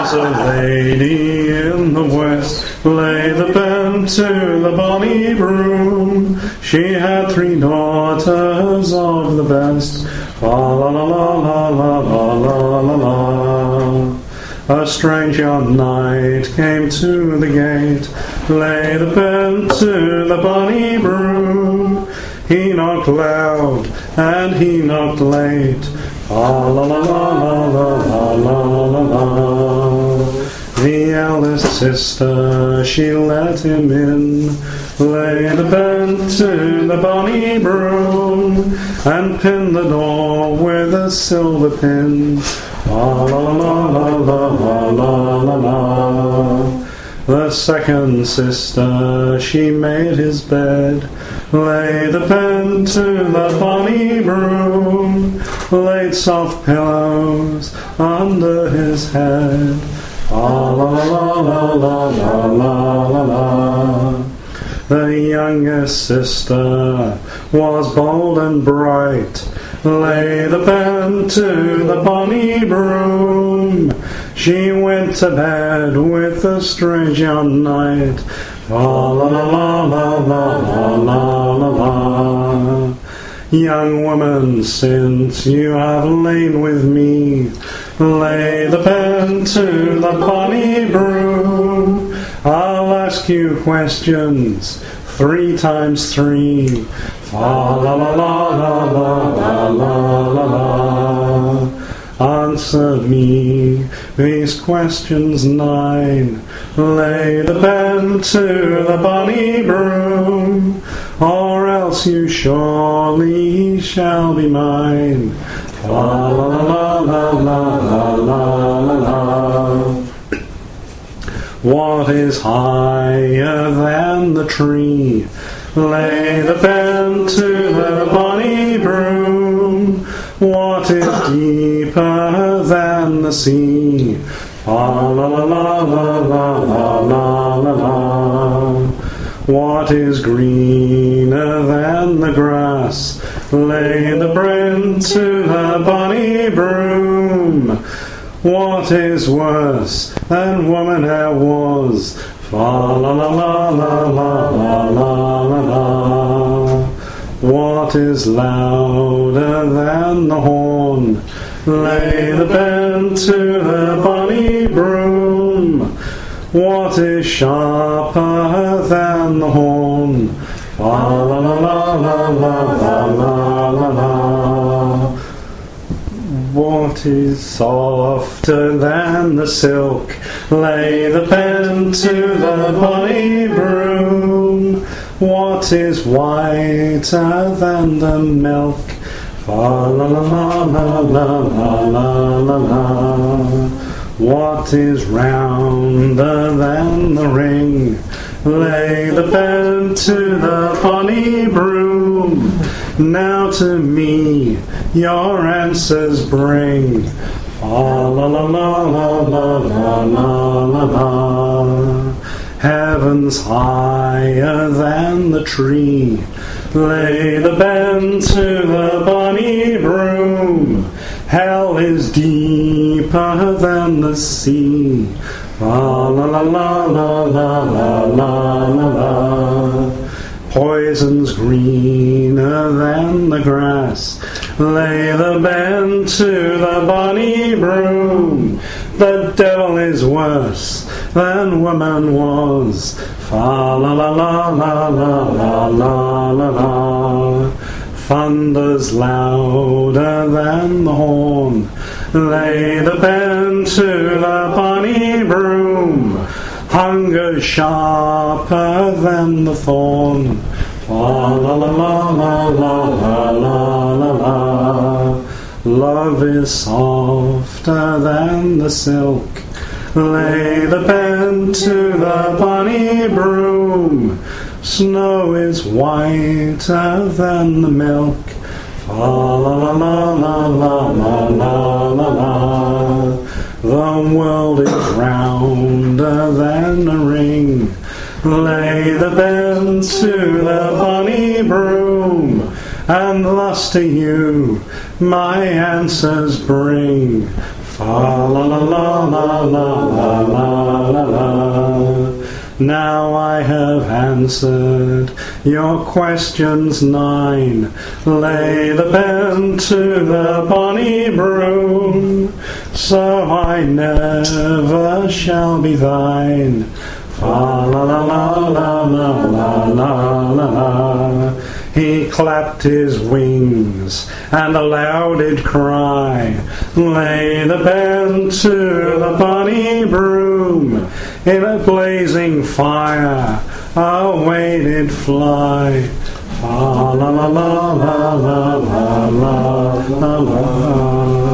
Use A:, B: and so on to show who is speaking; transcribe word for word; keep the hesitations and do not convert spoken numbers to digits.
A: was a lady in the west, lay the bend to the bonny broom. She had three daughters of the best. La la la la la la la la la la. A strange young knight came to the gate, lay the bend to the bonny broom. He knocked loud and he knocked late. La la la la la la la la la. The eldest sister, she let him in, lay the bend to the bonny broom, and pinned the door with a silver pin. La la la la la la la la la. The second sister, she made his bed, lay the bend to the bonny broom, laid soft pillows under his head. La la la la la la la la la. The youngest sister was bold and bright, lay the bend to the bonny broom. She went to bed with a strange young knight. La la la la la la la la la. Young woman, since you have lain with me, lay the bend to the bonny broom. I'll ask you questions three times three. La la la la la la la la la. Answer me these questions nine. Lay the bend to the bonny broom, or else you surely shall be mine. La la la la la la la la la. What is higher than the tree? Lay the bend to the bonny broom. What is deeper than the sea? La la la la la la la la la. What is greener than the grass? Lay the bend to the bonny broom. What is worse than woman e'er was? La la la la la la la la la la. What is louder than the horn? Lay the bend to the bonny broom. What is sharper than the horn? La la la la la la la la la la. What is softer than the silk? Lay the bend to the bonny broom. What is whiter than the milk? La la la la la la la la la. What is rounder than the ring? Lay the bend to the bonny broom. Now to me your answers bring. La la la la la la la la la la. Heaven's higher than the tree. Lay the bend to the bonny broom. Hell is deeper than the sea. La la la la la la la la la la. Poison's greener than the grass. Lay the bend to the bonny broom. The devil is worse than woman was. Fa la la la la la la la la la. Thunder's louder than the horn. Lay the bend to the bonny broom. Hunger's sharper than the thorn. La la la la la la la la la la. Love is softer than the silk. Lay the bend to the bonny broom. Snow is whiter than the milk. La la la la la la la la la la. The world is rounder than a ring. Lay the bend to the bonny broom, and thus to you my answers bring. Fa la la la la la la la la la. Now I have answered your questions nine. Lay the pen to the bonny broom, so I never shall be thine. Fa la la la la la la la la la. He clapped his wings and aloud did cry, lay the pen to the bonny broom, in a blazing fire away did fly. Fa la la la la la la la la la.